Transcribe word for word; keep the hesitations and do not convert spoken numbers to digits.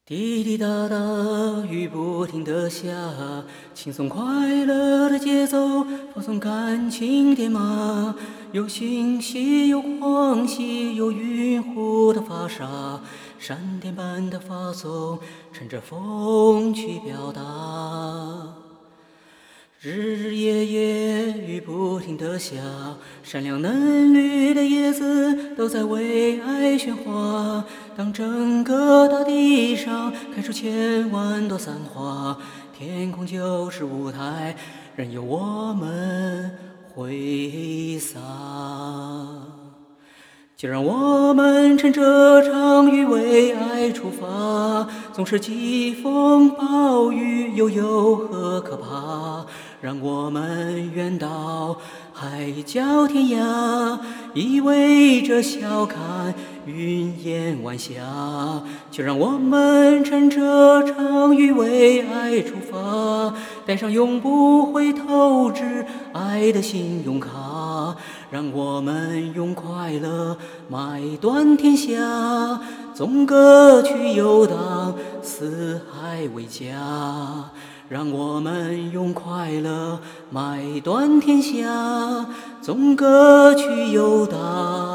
滴滴答答，雨不停地下，轻松快乐的节奏，放松感情点码。有欣喜，有狂喜，有晕乎的发傻，闪电般的发送，乘着风去表达。日日夜夜，雨不停地下，闪亮嫩绿的叶子都在为爱喧哗。当整个大地上开出千万朵散花，天空就是舞台，任由我们挥洒。就让我们趁这场雨为爱出发，纵使疾风暴雨又有何可怕？让我们远到海角天涯，意味着笑看云烟晚霞。就让我们趁这场雨为爱出发，带上永不回头之爱的信用卡，让我们用快乐买断天下，纵歌去游荡，四海为家。让我们用快乐买断天下，纵歌去游荡。